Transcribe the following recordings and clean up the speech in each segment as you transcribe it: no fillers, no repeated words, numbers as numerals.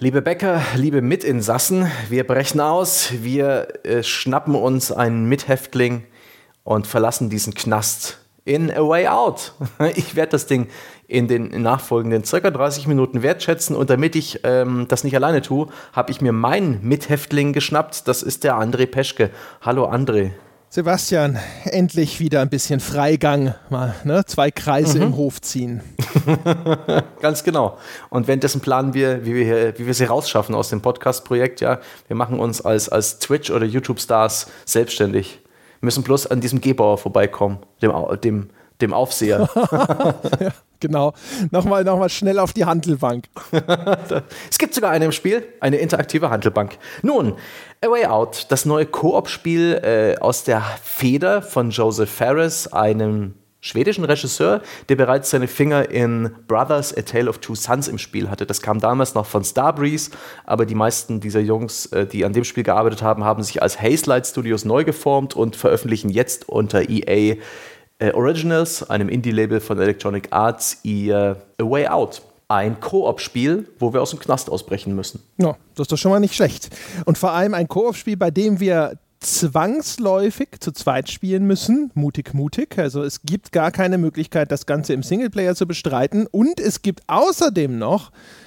Liebe Bäcker, liebe Mitinsassen, wir brechen aus, wir schnappen uns einen Mithäftling und verlassen diesen Knast in A Way Out. Ich werde das Ding in den nachfolgenden ca. 30 Minuten wertschätzen und damit ich das nicht alleine tue, habe ich mir meinen Mithäftling geschnappt. Das ist der André Peschke. Hallo André. Sebastian, endlich wieder ein bisschen Freigang, mal 2 Kreise im Hof ziehen. Ganz genau. Und währenddessen planen wir, wie wir sie rausschaffen aus dem Podcast-Projekt. Ja, wir machen uns als Twitch- oder YouTube-Stars selbstständig. Wir müssen bloß an diesem Gebauer vorbeikommen, dem Aufseher. Ja, genau. Nochmal schnell auf die Hantelbank. Es gibt sogar eine im Spiel, eine interaktive Hantelbank. Nun, A Way Out, das neue Koop-Spiel aus der Feder von Joseph Fares, einem schwedischen Regisseur, der bereits seine Finger in Brothers, A Tale of Two Sons im Spiel hatte. Das kam damals noch von Starbreeze, aber die meisten dieser Jungs, die an dem Spiel gearbeitet haben, haben sich als Hazelight Studios neu geformt und veröffentlichen jetzt unter EA Originals, einem Indie-Label von Electronic Arts, ihr A Way Out. Ein Koop-Spiel, wo wir aus dem Knast ausbrechen müssen. Ja, das ist doch schon mal nicht schlecht. Und vor allem ein Koop-Spiel, bei dem wir zwangsläufig zu zweit spielen müssen. Mutig. Also es gibt gar keine Möglichkeit, das Ganze im Singleplayer zu bestreiten. Und es gibt außerdem noch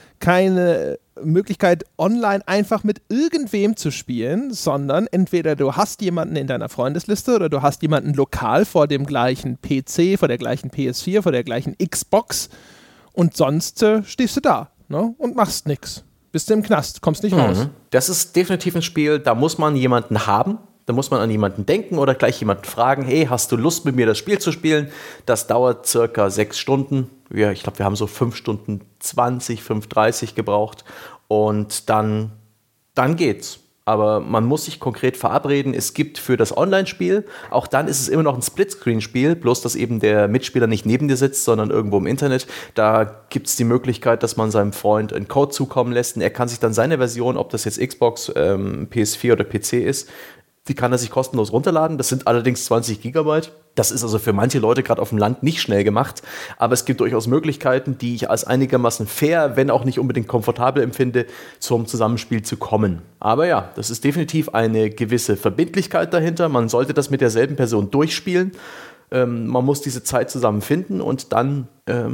keine Möglichkeit, online einfach mit irgendwem zu spielen, sondern entweder du hast jemanden in deiner Freundesliste oder du hast jemanden lokal vor dem gleichen PC, vor der gleichen PS4, vor der gleichen Xbox und sonst stehst du da, ne, und machst nichts. Bist du im Knast, kommst nicht raus. Das ist definitiv ein Spiel, da muss man jemanden haben, da muss man an jemanden denken oder gleich jemanden fragen, hey, hast du Lust mit mir das Spiel zu spielen? Das dauert circa 6 Stunden. Ja, ich glaube, wir haben so 5 Stunden 20, 5:30 gebraucht und dann geht's. Aber man muss sich konkret verabreden. Es gibt für das Online-Spiel, auch dann ist es immer noch ein Splitscreen-Spiel, bloß dass eben der Mitspieler nicht neben dir sitzt, sondern irgendwo im Internet. Da gibt es die Möglichkeit, dass man seinem Freund einen Code zukommen lässt und er kann sich dann seine Version, ob das jetzt Xbox, PS4 oder PC ist, die kann er sich kostenlos runterladen. Das sind allerdings 20 Gigabyte. Das ist also für manche Leute gerade auf dem Land nicht schnell gemacht. Aber es gibt durchaus Möglichkeiten, die ich als einigermaßen fair, wenn auch nicht unbedingt komfortabel empfinde, zum Zusammenspiel zu kommen. Aber ja, das ist definitiv eine gewisse Verbindlichkeit dahinter. Man sollte das mit derselben Person durchspielen. Man muss diese Zeit zusammen finden und dann,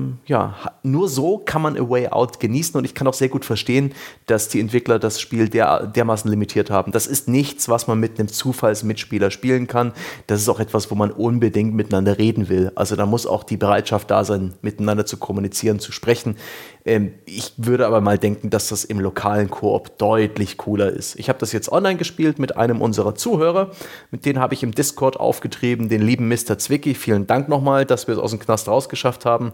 nur so kann man A Way Out genießen und ich kann auch sehr gut verstehen, dass die Entwickler das Spiel dermaßen limitiert haben. Das ist nichts, was man mit einem Zufallsmitspieler spielen kann. Das ist auch etwas, wo man unbedingt miteinander reden will. Also da muss auch die Bereitschaft da sein, miteinander zu kommunizieren, zu sprechen. Ich würde aber mal denken, dass das im lokalen Koop deutlich cooler ist. Ich habe das jetzt online gespielt mit einem unserer Zuhörer. Mit denen habe ich im Discord aufgetrieben, den lieben Mr. Zwicky. Vielen Dank nochmal, dass wir es aus dem Knast rausgeschafft haben.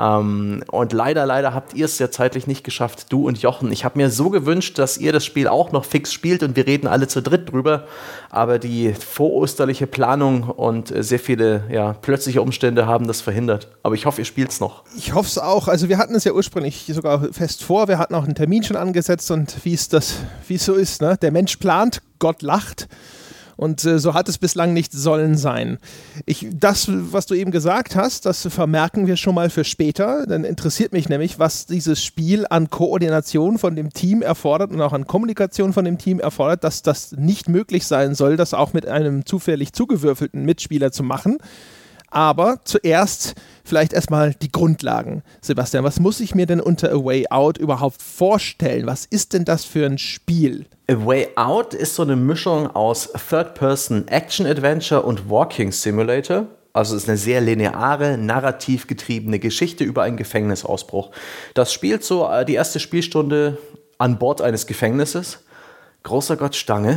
Und leider habt ihr es ja zeitlich nicht geschafft, du und Jochen. Ich habe mir so gewünscht, dass ihr das Spiel auch noch fix spielt und wir reden alle zu dritt drüber. Aber die vorosterliche Planung und sehr viele plötzliche Umstände haben das verhindert. Aber ich hoffe, ihr spielt es noch. Ich hoffe es auch. Also wir hatten es ja ursprünglich sogar fest vor. Wir hatten auch einen Termin schon angesetzt und wie es so ist, ne? Der Mensch plant, Gott lacht. Und so hat es bislang nicht sollen sein. Das, was du eben gesagt hast, das vermerken wir schon mal für später. Dann interessiert mich nämlich, was dieses Spiel an Koordination von dem Team erfordert und auch an Kommunikation von dem Team erfordert, dass das nicht möglich sein soll, das auch mit einem zufällig zugewürfelten Mitspieler zu machen. Aber zuerst vielleicht erstmal die Grundlagen. Sebastian, was muss ich mir denn unter A Way Out überhaupt vorstellen? Was ist denn das für ein Spiel? A Way Out ist so eine Mischung aus Third-Person-Action-Adventure und Walking-Simulator. Also es ist eine sehr lineare, narrativ getriebene Geschichte über einen Gefängnisausbruch. Das spielt so die erste Spielstunde an Bord eines Gefängnisses. Großer Gott, Stange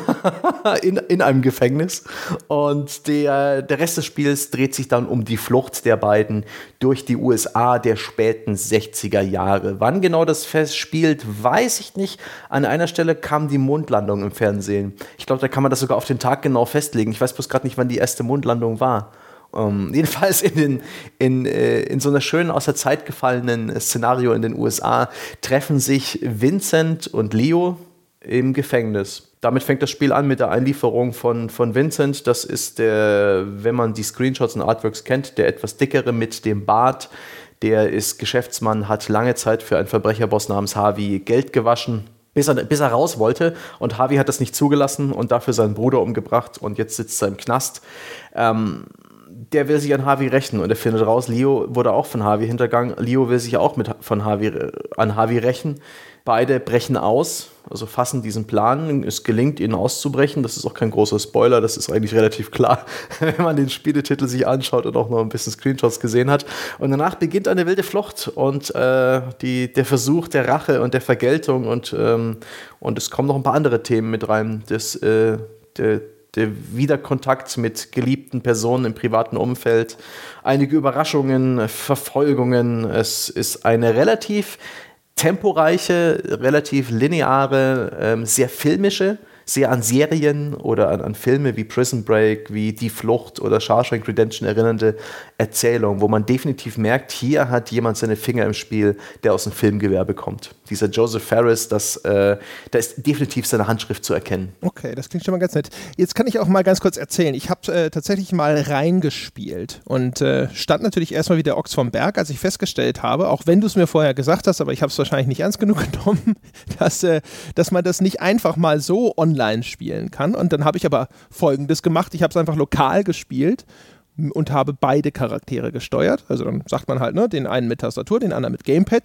in einem Gefängnis und der Rest des Spiels dreht sich dann um die Flucht der beiden durch die USA der späten 60er Jahre. Wann genau das Fest spielt, weiß ich nicht. An einer Stelle kam die Mondlandung im Fernsehen. Ich glaube, da kann man das sogar auf den Tag genau festlegen. Ich weiß bloß gerade nicht, wann die erste Mondlandung war. Jedenfalls in so einer schönen, aus der Zeit gefallenen Szenario in den USA treffen sich Vincent und Leo im Gefängnis. Damit fängt das Spiel an mit der Einlieferung von Vincent. Das ist der, wenn man die Screenshots und Artworks kennt, der etwas dickere mit dem Bart, Der ist Geschäftsmann, hat lange Zeit für einen Verbrecherboss namens Harvey Geld gewaschen, bis er raus wollte. Und Harvey hat das nicht zugelassen und dafür seinen Bruder umgebracht. Und jetzt sitzt er im Knast. Der will sich an Harvey rächen und er findet raus, Leo wurde auch von Harvey hintergangen. Leo will sich auch an Harvey rächen. Beide brechen aus, also fassen diesen Plan. Es gelingt ihnen auszubrechen. Das ist auch kein großer Spoiler, das ist eigentlich relativ klar, wenn man den Spieletitel sich anschaut und auch noch ein bisschen Screenshots gesehen hat. Und danach beginnt eine wilde Flucht und der Versuch der Rache und der Vergeltung und es kommen noch ein paar andere Themen mit rein. Der Wiederkontakt mit geliebten Personen im privaten Umfeld, einige Überraschungen, Verfolgungen. Es ist eine relativ temporeiche, relativ lineare, sehr filmische, sehr an Serien oder an Filme wie Prison Break, wie Die Flucht oder Shawshank Redemption erinnernde Erzählung, wo man definitiv merkt, hier hat jemand seine Finger im Spiel, der aus dem Filmgewerbe kommt. Dieser Joseph Fares, da ist definitiv seine Handschrift zu erkennen. Okay, das klingt schon mal ganz nett. Jetzt kann ich auch mal ganz kurz erzählen. Ich habe tatsächlich mal reingespielt und stand natürlich erstmal wie der Ochs vom Berg, als ich festgestellt habe, auch wenn du es mir vorher gesagt hast, aber ich habe es wahrscheinlich nicht ernst genug genommen, dass man das nicht einfach mal so online spielen kann. Und dann habe ich aber Folgendes gemacht. Ich habe es einfach lokal gespielt und habe beide Charaktere gesteuert. Also dann sagt man halt, ne, den einen mit Tastatur, den anderen mit Gamepad.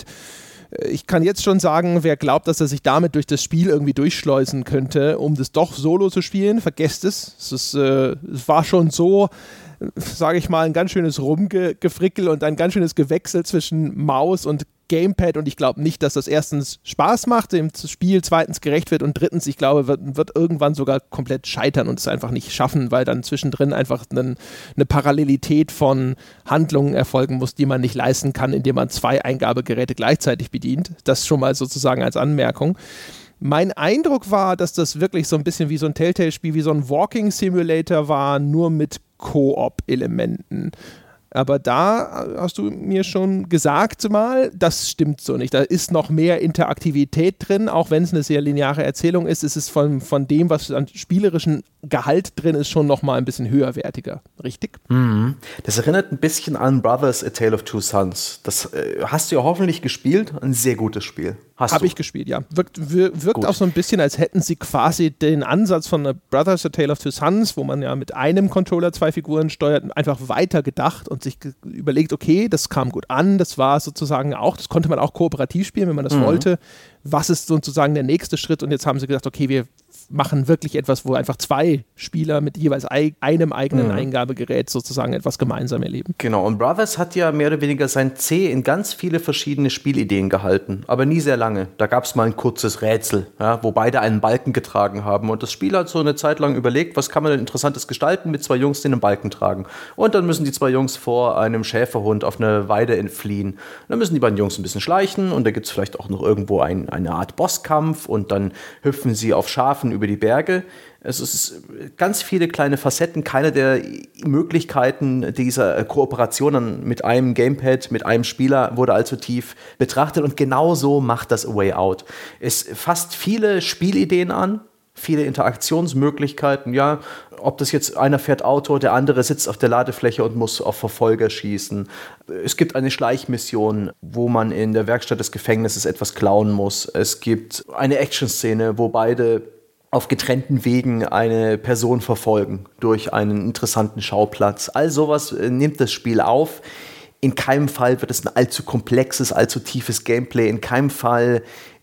Ich kann jetzt schon sagen, wer glaubt, dass er sich damit durch das Spiel irgendwie durchschleusen könnte, um das doch solo zu spielen, vergesst es. Es war schon so, sage ich mal, ein ganz schönes Rumgefrickel und ein ganz schönes Gewechsel zwischen Maus und Gamepad und ich glaube nicht, dass das erstens Spaß macht, dem Spiel zweitens gerecht wird und drittens, ich glaube, wird irgendwann sogar komplett scheitern und es einfach nicht schaffen, weil dann zwischendrin einfach eine Parallelität von Handlungen erfolgen muss, die man nicht leisten kann, indem man 2 Eingabegeräte gleichzeitig bedient. Das schon mal sozusagen als Anmerkung. Mein Eindruck war, dass das wirklich so ein bisschen wie so ein Telltale-Spiel, wie so ein Walking Simulator war, nur mit Koop-Elementen. Aber da hast du mir schon gesagt mal, das stimmt so nicht. Da ist noch mehr Interaktivität drin, auch wenn es eine sehr lineare Erzählung ist. Es ist von dem, was an spielerischen Gehalt drin ist, schon noch mal ein bisschen höherwertiger. Richtig? Mhm. Das erinnert ein bisschen an Brothers, A Tale of Two Sons. Das hast du ja hoffentlich gespielt. Ein sehr gutes Spiel. Habe ich gespielt, ja. Wirkt auch so ein bisschen, als hätten sie quasi den Ansatz von Brothers, A Tale of Two Sons, wo man ja mit einem Controller 2 Figuren steuert, einfach weiter gedacht und sich überlegt, okay, das kam gut an, das war sozusagen auch, das konnte man auch kooperativ spielen, wenn man das wollte. Was ist sozusagen der nächste Schritt? Und jetzt haben sie gesagt, okay, wir machen wirklich etwas, wo einfach 2 Spieler mit jeweils einem eigenen Eingabegerät sozusagen etwas gemeinsam erleben. Genau, und Brothers hat ja mehr oder weniger sein C in ganz viele verschiedene Spielideen gehalten, aber nie sehr lange. Da gab es mal ein kurzes Rätsel, ja, wo beide einen Balken getragen haben und das Spiel hat so eine Zeit lang überlegt, was kann man denn Interessantes gestalten mit 2 Jungs, die einen Balken tragen. Und dann müssen die 2 Jungs vor einem Schäferhund auf eine Weide entfliehen. Und dann müssen die beiden Jungs ein bisschen schleichen und da gibt es vielleicht auch noch irgendwo eine Art Bosskampf und dann hüpfen sie auf Schafen über die Berge. Es ist ganz viele kleine Facetten. Keine der Möglichkeiten dieser Kooperation mit einem Gamepad, mit einem Spieler wurde allzu tief betrachtet und genau so macht das A Way Out. Es fasst viele Spielideen an, viele Interaktionsmöglichkeiten, ja, ob das jetzt einer fährt Auto, der andere sitzt auf der Ladefläche und muss auf Verfolger schießen. Es gibt eine Schleichmission, wo man in der Werkstatt des Gefängnisses etwas klauen muss. Es gibt eine Action-Szene, wo beide auf getrennten Wegen eine Person verfolgen durch einen interessanten Schauplatz. All sowas nimmt das Spiel auf. In keinem Fall wird es ein allzu komplexes, allzu tiefes Gameplay. In keinem Fall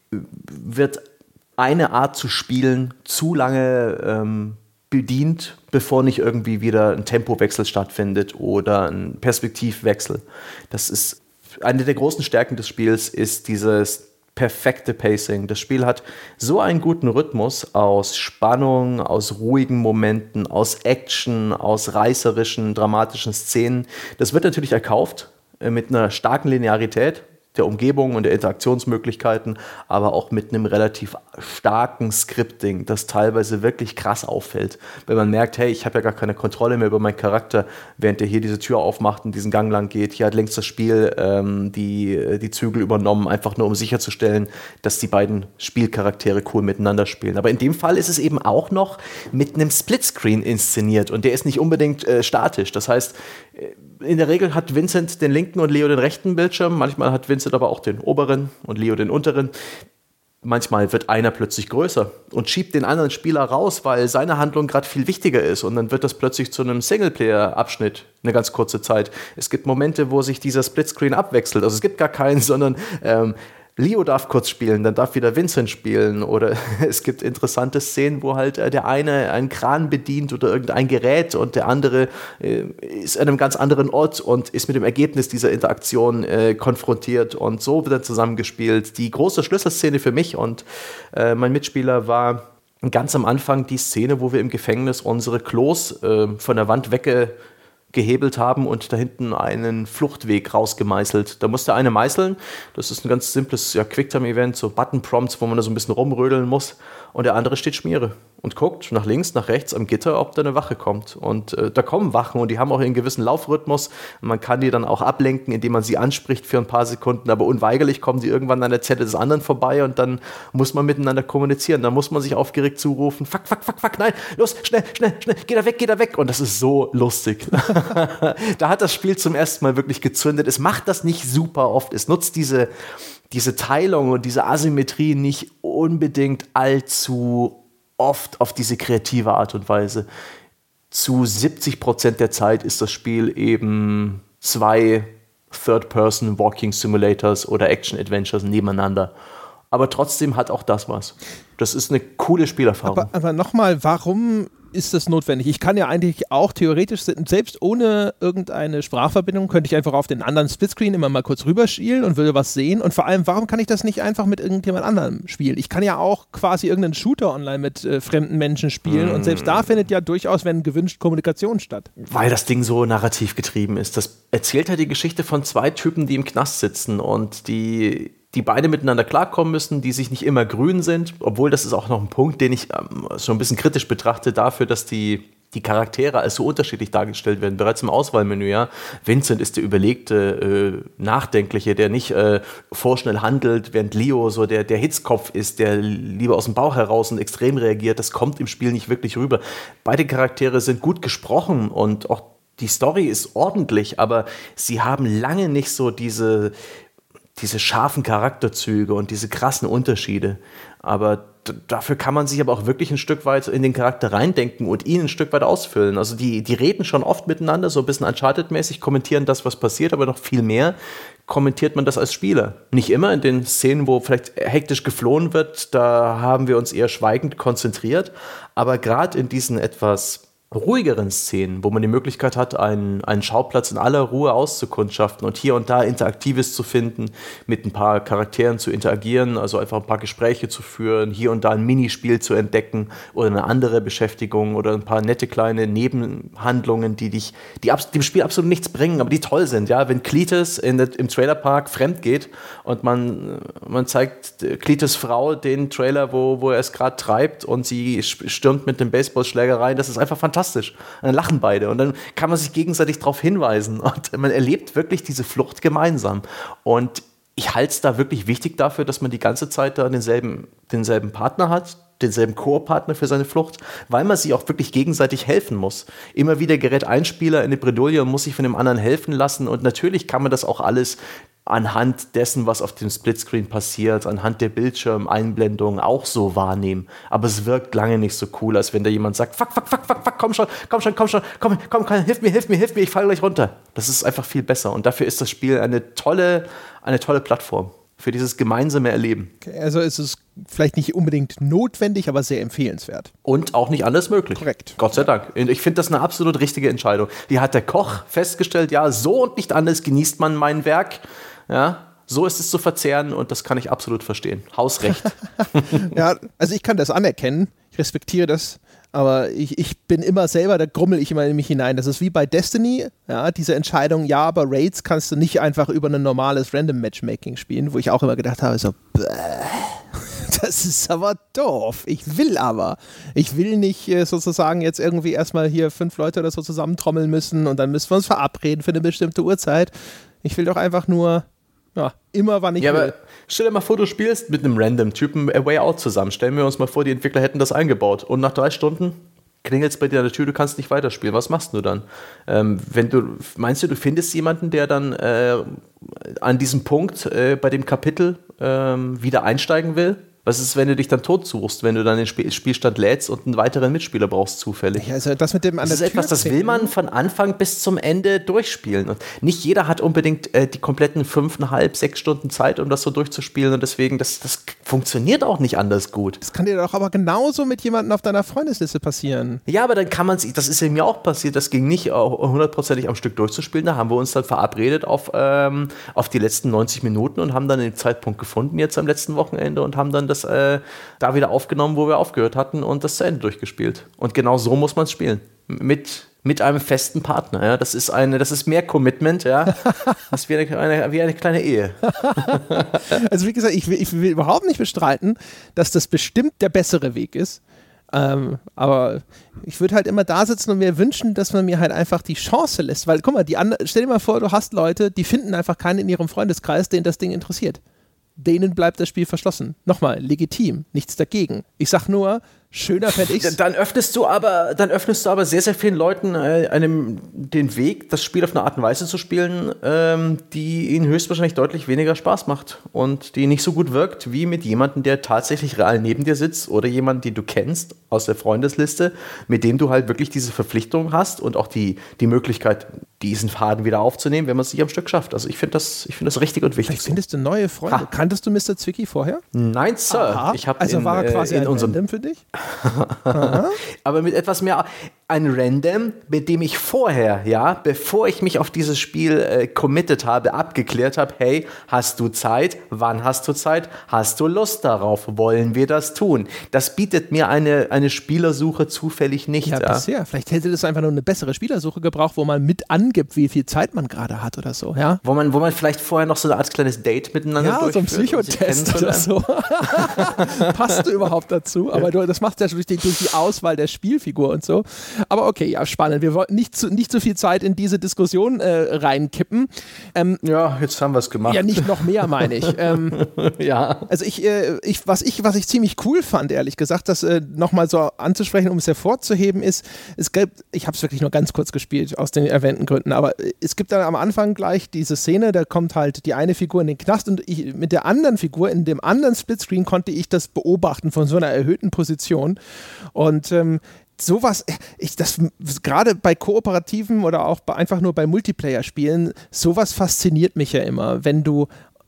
wird eine Art zu spielen zu lange bedient, bevor nicht irgendwie wieder ein Tempowechsel stattfindet oder ein Perspektivwechsel. Das ist eine der großen Stärken des Spiels, ist dieses perfekte Pacing. Das Spiel hat so einen guten Rhythmus aus Spannung, aus ruhigen Momenten, aus Action, aus reißerischen, dramatischen Szenen. Das wird natürlich erkauft mit einer starken Linearität der Umgebung und der Interaktionsmöglichkeiten, aber auch mit einem relativ starken Scripting, das teilweise wirklich krass auffällt. Wenn man merkt, hey, ich habe ja gar keine Kontrolle mehr über meinen Charakter, während der hier diese Tür aufmacht und diesen Gang lang geht. Hier hat längst das Spiel die Zügel übernommen, einfach nur um sicherzustellen, dass die beiden Spielcharaktere cool miteinander spielen. Aber in dem Fall ist es eben auch noch mit einem Splitscreen inszeniert und der ist nicht unbedingt statisch. Das heißt, In der Regel hat Vincent den linken und Leo den rechten Bildschirm. Manchmal hat Vincent aber auch den oberen und Leo den unteren. Manchmal wird einer plötzlich größer und schiebt den anderen Spieler raus, weil seine Handlung gerade viel wichtiger ist. Und dann wird das plötzlich zu einem Singleplayer-Abschnitt, eine ganz kurze Zeit. Es gibt Momente, wo sich dieser Splitscreen abwechselt. Also es gibt gar keinen, sondern Leo darf kurz spielen, dann darf wieder Vincent spielen. Oder es gibt interessante Szenen, wo halt der eine einen Kran bedient oder irgendein Gerät und der andere ist an einem ganz anderen Ort und ist mit dem Ergebnis dieser Interaktion konfrontiert. Und so wird dann zusammengespielt. Die große Schlüsselszene für mich und mein Mitspieler war ganz am Anfang die Szene, wo wir im Gefängnis unsere Klos von der Wand weggehebelt haben und da hinten einen Fluchtweg rausgemeißelt. Da musste eine meißeln. Das ist ein ganz simples Quicktime-Event, so Button-Prompts, wo man da so ein bisschen rumrödeln muss. Und der andere steht Schmiere und guckt nach links, nach rechts am Gitter, ob da eine Wache kommt. Und da kommen Wachen und die haben auch einen gewissen Laufrhythmus. Und man kann die dann auch ablenken, indem man sie anspricht für ein paar Sekunden. Aber unweigerlich kommen die irgendwann an der Zelle des anderen vorbei und dann muss man miteinander kommunizieren. Dann muss man sich aufgeregt zurufen, fuck, fuck, fuck, fuck, nein, los, schnell, schnell, schnell, geh da weg. Und das ist so lustig. Da hat das Spiel zum ersten Mal wirklich gezündet. Es macht das nicht super oft. Es nutzt diese Teilung und diese Asymmetrie nicht unbedingt allzu oft auf diese kreative Art und Weise. Zu 70% der Zeit ist das Spiel eben 2 Third-Person-Walking-Simulators oder Action-Adventures nebeneinander. Aber trotzdem hat auch das was. Das ist eine coole Spielerfahrung. Aber nochmal, warum ist das notwendig? Ich kann ja eigentlich auch theoretisch, selbst ohne irgendeine Sprachverbindung, könnte ich einfach auf den anderen Splitscreen immer mal kurz rüberschielen und würde was sehen. Und vor allem, warum kann ich das nicht einfach mit irgendjemand anderem spielen? Ich kann ja auch quasi irgendeinen Shooter online mit fremden Menschen spielen und selbst da findet ja durchaus, wenn gewünscht, Kommunikation statt. Weil das Ding so narrativ getrieben ist. Das erzählt ja die Geschichte von 2 Typen, die im Knast sitzen und die beide miteinander klarkommen müssen, die sich nicht immer grün sind, obwohl das ist auch noch ein Punkt, den ich schon ein bisschen kritisch betrachte dafür, dass die Charaktere als so unterschiedlich dargestellt werden, bereits im Auswahlmenü, ja. Vincent ist der überlegte, nachdenkliche, der nicht vorschnell handelt, während Leo so der Hitzkopf ist, der lieber aus dem Bauch heraus und extrem reagiert. Das kommt im Spiel nicht wirklich rüber. Beide Charaktere sind gut gesprochen und auch die Story ist ordentlich, aber sie haben lange nicht so diese scharfen Charakterzüge und diese krassen Unterschiede. Aber dafür kann man sich aber auch wirklich ein Stück weit in den Charakter reindenken und ihn ein Stück weit ausfüllen. Also die reden schon oft miteinander, so ein bisschen Uncharted-mäßig, kommentieren das, was passiert, aber noch viel mehr kommentiert man das als Spieler. Nicht immer in den Szenen, wo vielleicht hektisch geflohen wird, da haben wir uns eher schweigend konzentriert. Aber gerade in diesen etwas ruhigeren Szenen, wo man die Möglichkeit hat, einen Schauplatz in aller Ruhe auszukundschaften und hier und da Interaktives zu finden, mit ein paar Charakteren zu interagieren, also einfach ein paar Gespräche zu führen, hier und da ein Minispiel zu entdecken oder eine andere Beschäftigung oder ein paar nette kleine Nebenhandlungen, die dem Spiel absolut nichts bringen, aber die toll sind. Ja? Wenn Cletus im Trailerpark fremd geht und man zeigt Cletus Frau den Trailer, wo er es gerade treibt und sie stürmt mit dem Baseballschläger rein, das ist einfach fantastisch. Und dann lachen beide und dann kann man sich gegenseitig darauf hinweisen und man erlebt wirklich diese Flucht gemeinsam. Und ich halte es da wirklich wichtig dafür, dass man die ganze Zeit da denselben Partner hat, denselben Koop-Partner für seine Flucht, weil man sich auch wirklich gegenseitig helfen muss. Immer wieder gerät ein Spieler in eine Bredouille und muss sich von dem anderen helfen lassen und natürlich kann man das auch alles anhand dessen, was auf dem Splitscreen passiert, anhand der Bildschirmeinblendung auch so wahrnehmen. Aber es wirkt lange nicht so cool, als wenn da jemand sagt, fuck, komm schon, hilf mir, ich falle gleich runter. Das ist einfach viel besser und dafür ist das Spiel eine tolle Plattform für dieses gemeinsame Erleben. Okay, also ist es vielleicht nicht unbedingt notwendig, aber sehr empfehlenswert. Und auch nicht anders möglich. Korrekt. Gott sei Dank. Ich finde das eine absolut richtige Entscheidung. Die hat der Koch festgestellt, ja, so und nicht anders genießt man mein Werk. Ja, so ist es zu verzehren und das kann ich absolut verstehen. Hausrecht. Ja, also ich kann das anerkennen, ich respektiere das, aber ich bin immer selber, da grummel ich immer in mich hinein. Das ist wie bei Destiny, ja, diese Entscheidung, ja, aber Raids kannst du nicht einfach über ein normales Random Matchmaking spielen, wo ich auch immer gedacht habe, so, das ist aber doof. Ich will nicht sozusagen jetzt irgendwie erstmal hier 5 Leute oder so zusammentrommeln müssen und dann müssen wir uns verabreden für eine bestimmte Uhrzeit. Ich will doch einfach nur, ja, immer wann ich will. Aber stell dir mal vor, du spielst mit einem Random-Typen A Way Out zusammen. Stellen wir uns mal vor, die Entwickler hätten das eingebaut. Und nach 3 Stunden klingelt's bei dir an der Tür, du kannst nicht weiterspielen. Was machst du dann? Meinst du findest jemanden, der dann an diesem Punkt bei dem Kapitel wieder einsteigen will? Was ist, wenn du dich dann tot suchst, wenn du dann den Spielstand lädst und einen weiteren Mitspieler brauchst zufällig? Ja, also das mit dem an der Das ist Tür etwas, das will man von Anfang bis zum Ende durchspielen. Und nicht jeder hat unbedingt die kompletten 5,5, 6 Stunden Zeit, um das so durchzuspielen. Und deswegen, das funktioniert auch nicht anders gut. Das kann dir doch aber genauso mit jemandem auf deiner Freundesliste passieren. Ja, aber dann kann man das ist ja mir auch passiert, das ging nicht 100%ig am Stück durchzuspielen. Da haben wir uns dann verabredet auf die letzten 90 Minuten und haben dann den Zeitpunkt gefunden, jetzt am letzten Wochenende, und haben dann das da wieder aufgenommen, wo wir aufgehört hatten, und das zu Ende durchgespielt. Und genau so muss man es spielen. Mit einem festen Partner. Ja? Das ist mehr Commitment, ja. Das ist wie eine kleine Ehe. Also wie gesagt, ich will überhaupt nicht bestreiten, dass das bestimmt der bessere Weg ist. Aber ich würde halt immer da sitzen und mir wünschen, dass man mir halt einfach die Chance lässt. Weil, guck mal, stell dir mal vor, du hast Leute, die finden einfach keinen in ihrem Freundeskreis, den das Ding interessiert. Denen bleibt das Spiel verschlossen. Nochmal, legitim, nichts dagegen. Ich sag nur, schöner fände ich's. Dann öffnest du aber sehr, sehr vielen Leuten den Weg, das Spiel auf eine Art und Weise zu spielen, die ihnen höchstwahrscheinlich deutlich weniger Spaß macht und die nicht so gut wirkt, wie mit jemandem, der tatsächlich real neben dir sitzt, oder jemanden, den du kennst aus der Freundesliste, mit dem du halt wirklich diese Verpflichtung hast und auch die Möglichkeit, diesen Faden wieder aufzunehmen, wenn man es nicht am Stück schafft. Also ich finde das richtig und wichtig. Vielleicht findest du neue Freunde. Kanntest du Mr. Zwicky vorher? Nein, Sir. Aha. Also war er quasi ein Random für dich? Aber mit etwas mehr, ein Random, mit dem ich vorher, ja, bevor ich mich auf dieses Spiel committed habe, abgeklärt habe, hey, hast du Zeit? Wann hast du Zeit? Hast du Lust darauf? Wollen wir das tun? Das bietet mir eine Spielersuche zufällig nicht. Ja, bisher. Vielleicht hätte das einfach nur eine bessere Spielersuche gebraucht, wo man mit angibt, wie viel Zeit man gerade hat oder so, ja? Wo man vielleicht vorher noch so eine Art kleines Date miteinander durchführt. Ja, so ein Psychotest oder so. Passt du überhaupt dazu? Aber das macht ja durch die Auswahl der Spielfigur und so. Aber okay, ja, spannend. Wir wollten nicht zu viel Zeit in diese Diskussion reinkippen. Ja, jetzt haben wir es gemacht. Ja, nicht noch mehr, meine ich. Ja. Also was ich ziemlich cool fand, ehrlich gesagt, das nochmal so anzusprechen, um es hervorzuheben, ist, ich habe es wirklich nur ganz kurz gespielt, aus den erwähnten Gründen, aber es gibt dann am Anfang gleich diese Szene, da kommt halt die eine Figur in den Knast und mit der anderen Figur in dem anderen Splitscreen konnte ich das beobachten von so einer erhöhten Position. Und sowas, das gerade bei kooperativen oder auch einfach nur bei Multiplayer-Spielen, sowas fasziniert mich ja immer, wenn du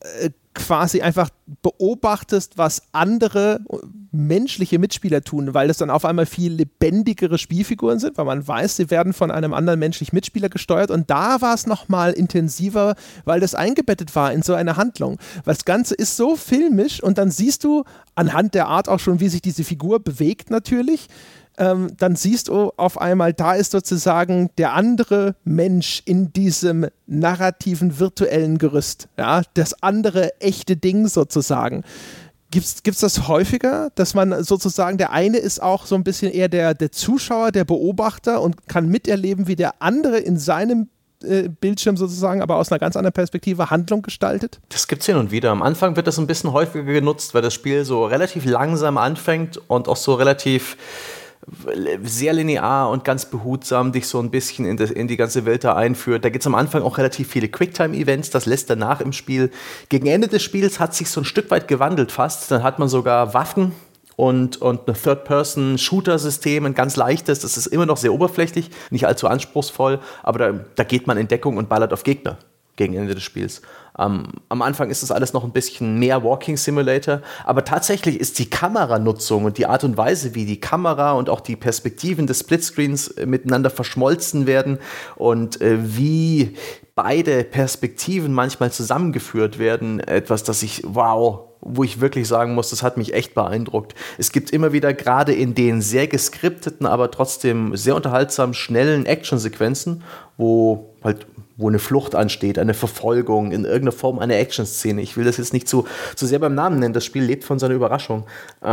quasi einfach beobachtest, was andere menschliche Mitspieler tun, weil das dann auf einmal viel lebendigere Spielfiguren sind, weil man weiß, sie werden von einem anderen menschlichen Mitspieler gesteuert, und da war es nochmal intensiver, weil das eingebettet war in so eine Handlung. Weil das Ganze ist so filmisch, und dann siehst du anhand der Art auch schon, wie sich diese Figur bewegt natürlich. Dann siehst du auf einmal, da ist sozusagen der andere Mensch in diesem narrativen, virtuellen Gerüst. Ja? Das andere echte Ding sozusagen. Gibt's das häufiger, dass man sozusagen, der eine ist auch so ein bisschen eher der Zuschauer, der Beobachter und kann miterleben, wie der andere in seinem Bildschirm sozusagen, aber aus einer ganz anderen Perspektive Handlung gestaltet? Das gibt's hin und wieder. Am Anfang wird das ein bisschen häufiger genutzt, weil das Spiel so relativ langsam anfängt und auch so relativ sehr linear und ganz behutsam dich so ein bisschen in die ganze Welt da einführt. Da gibt es am Anfang auch relativ viele Quicktime-Events, das lässt danach im Spiel. Gegen Ende des Spiels hat sich so ein Stück weit gewandelt fast. Dann hat man sogar Waffen und ein Third-Person-Shooter-System, ein ganz leichtes. Das ist immer noch sehr oberflächlich, nicht allzu anspruchsvoll, aber da geht man in Deckung und ballert auf Gegner gegen Ende des Spiels. Am Anfang ist das alles noch ein bisschen mehr Walking Simulator, aber tatsächlich ist die Kameranutzung und die Art und Weise, wie die Kamera und auch die Perspektiven des Splitscreens miteinander verschmolzen werden und wie beide Perspektiven manchmal zusammengeführt werden, etwas, wo ich wirklich sagen muss, das hat mich echt beeindruckt. Es gibt immer wieder, gerade in den sehr geskripteten, aber trotzdem sehr unterhaltsamen, schnellen Actionsequenzen, wo eine Flucht ansteht, eine Verfolgung, in irgendeiner Form eine Action-Szene. Ich will das jetzt nicht zu sehr beim Namen nennen, das Spiel lebt von seiner Überraschung.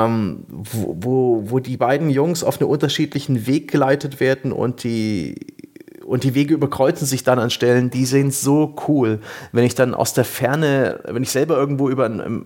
Wo die beiden Jungs auf einen unterschiedlichen Weg geleitet werden und die Wege überkreuzen sich dann an Stellen, die sind so cool. Wenn ich dann aus der Ferne, wenn ich selber irgendwo über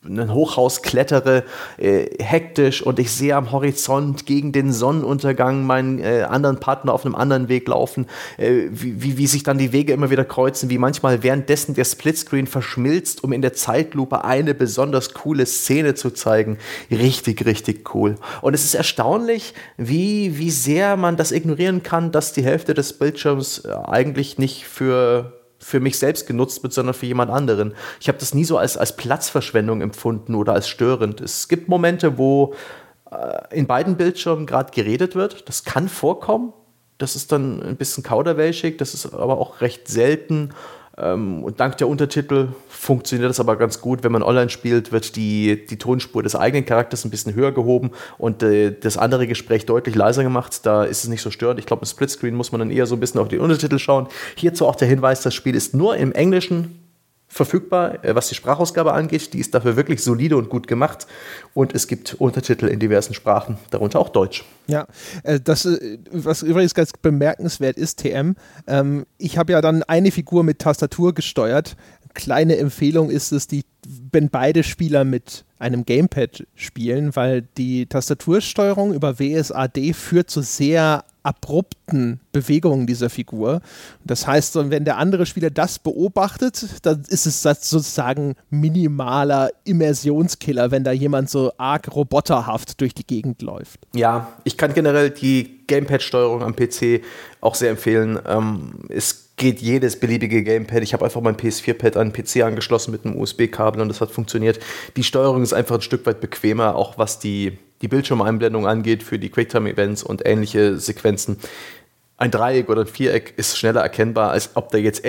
ein Hochhaus klettere, hektisch, und ich sehe am Horizont gegen den Sonnenuntergang meinen anderen Partner auf einem anderen Weg laufen, wie sich dann die Wege immer wieder kreuzen, wie manchmal währenddessen der Splitscreen verschmilzt, um in der Zeitlupe eine besonders coole Szene zu zeigen. Richtig, richtig cool. Und es ist erstaunlich, wie sehr man das ignorieren kann, dass die Hälfte des Bildschirms eigentlich nicht für mich selbst genutzt wird, sondern für jemand anderen. Ich habe das nie so als Platzverschwendung empfunden oder als störend. Es gibt Momente, wo in beiden Bildschirmen gerade geredet wird. Das kann vorkommen. Das ist dann ein bisschen kauderwelschig, das ist aber auch recht selten. Und dank der Untertitel funktioniert das aber ganz gut. Wenn man online spielt, wird die Tonspur des eigenen Charakters ein bisschen höher gehoben und das andere Gespräch deutlich leiser gemacht. Da ist es nicht so störend. Ich glaube, im Splitscreen muss man dann eher so ein bisschen auf die Untertitel schauen. Hierzu auch der Hinweis, das Spiel ist nur im Englischen verfügbar, was die Sprachausgabe angeht. Die ist dafür wirklich solide und gut gemacht. Und es gibt Untertitel in diversen Sprachen, darunter auch Deutsch. Ja, das, was übrigens ganz bemerkenswert ist, TM, ich habe ja dann eine Figur mit Tastatur gesteuert. Kleine Empfehlung ist es, wenn beide Spieler mit einem Gamepad spielen, weil die Tastatursteuerung über WSAD führt zu sehr abrupten Bewegungen dieser Figur. Das heißt, wenn der andere Spieler das beobachtet, dann ist es sozusagen minimaler Immersionskiller, wenn da jemand so arg roboterhaft durch die Gegend läuft. Ja, ich kann generell die Gamepad-Steuerung am PC auch sehr empfehlen. Es geht jedes beliebige Gamepad. Ich habe einfach mein PS4-Pad an den PC angeschlossen mit einem USB-Kabel und das hat funktioniert. Die Steuerung ist einfach ein Stück weit bequemer, auch was die Bildschirmeinblendung angeht für die Quicktime-Events und ähnliche Sequenzen. Ein Dreieck oder ein Viereck ist schneller erkennbar, als ob da jetzt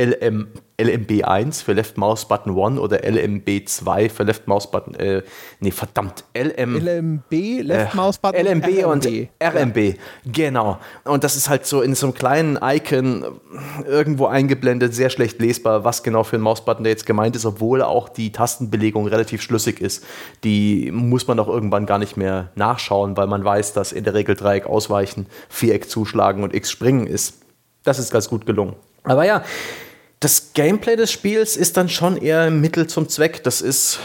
LMB1 für Left Mouse Button 1 oder LMB2 für Left Mouse Button, LMB, Left Mouse Button, LMB RMB. Und RMB, ja. Genau. Und das ist halt so in so einem kleinen Icon irgendwo eingeblendet, sehr schlecht lesbar, was genau für ein Mausbutton der jetzt gemeint ist, obwohl auch die Tastenbelegung relativ schlüssig ist. Die muss man doch irgendwann gar nicht mehr nachschauen, weil man weiß, dass in der Regel Dreieck ausweichen, Viereck zuschlagen und X springen ist. Das ist ganz gut gelungen. Aber ja, das Gameplay des Spiels ist dann schon eher Mittel zum Zweck. Das ist